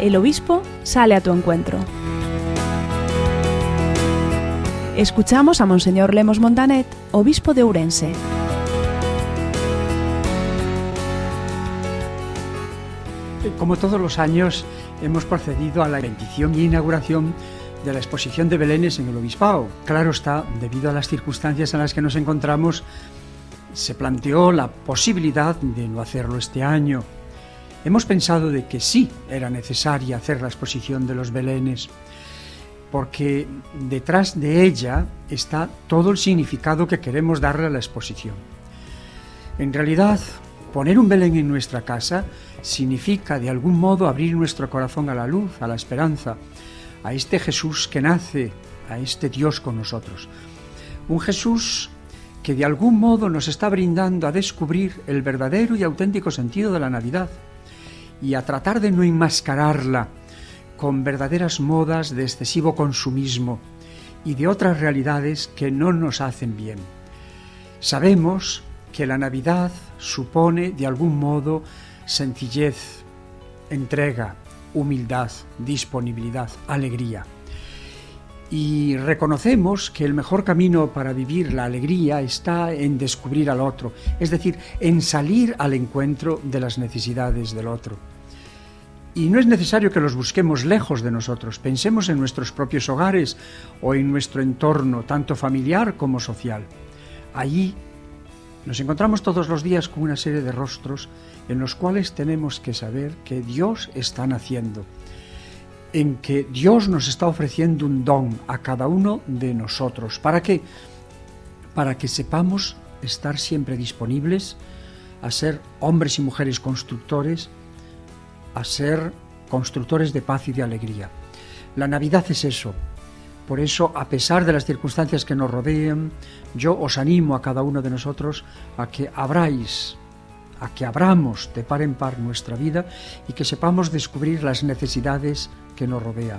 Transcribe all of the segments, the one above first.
el obispo sale a tu encuentro. Escuchamos a Monseñor Lemos Montanet, obispo de Ourense. Como todos los años, hemos procedido a la bendición e inauguración de la exposición de belenes en el obispado. Claro está, debido a las circunstancias en las que nos encontramos, se planteó la posibilidad de no hacerlo este año. Hemos pensado de que sí era necesaria hacer la exposición de los belenes, porque detrás de ella está todo el significado que queremos darle a la exposición. En realidad, poner un belén en nuestra casa significa de algún modo abrir nuestro corazón a la luz, a la esperanza, a este Jesús que nace, a este Dios con nosotros. Un Jesús que de algún modo nos está brindando a descubrir el verdadero y auténtico sentido de la Navidad y a tratar de no enmascararla con verdaderas modas de excesivo consumismo y de otras realidades que no nos hacen bien. Sabemos que la Navidad supone de algún modo sencillez, entrega, humildad, disponibilidad, alegría. Y reconocemos que el mejor camino para vivir la alegría está en descubrir al otro, es decir, en salir al encuentro de las necesidades del otro. Y no es necesario que los busquemos lejos de nosotros, pensemos en nuestros propios hogares o en nuestro entorno, tanto familiar como social. Allí nos encontramos todos los días con una serie de rostros en los cuales tenemos que saber que Dios está naciendo, en que Dios nos está ofreciendo un don a cada uno de nosotros. ¿Para qué? Para que sepamos estar siempre disponibles a ser hombres y mujeres constructores, a ser constructores de paz y de alegría. La Navidad es eso. Por eso, a pesar de las circunstancias que nos rodean, yo os animo a cada uno de nosotros a que abramos de par en par nuestra vida y que sepamos descubrir las necesidades que nos rodean.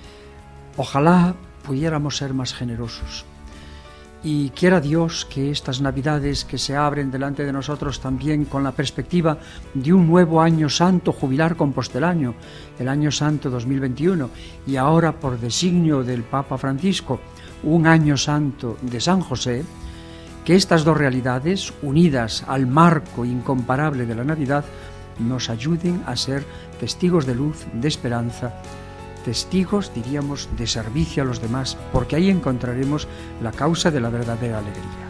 Ojalá pudiéramos ser más generosos. Y quiera Dios que estas Navidades que se abren delante de nosotros también con la perspectiva de un nuevo año santo jubilar compostelano, el año santo 2021, y ahora por designio del Papa Francisco, un año santo de San José, que estas dos realidades, unidas al marco incomparable de la Navidad, nos ayuden a ser testigos de luz, de esperanza, testigos, diríamos, de servicio a los demás, porque ahí encontraremos la causa de la verdadera alegría.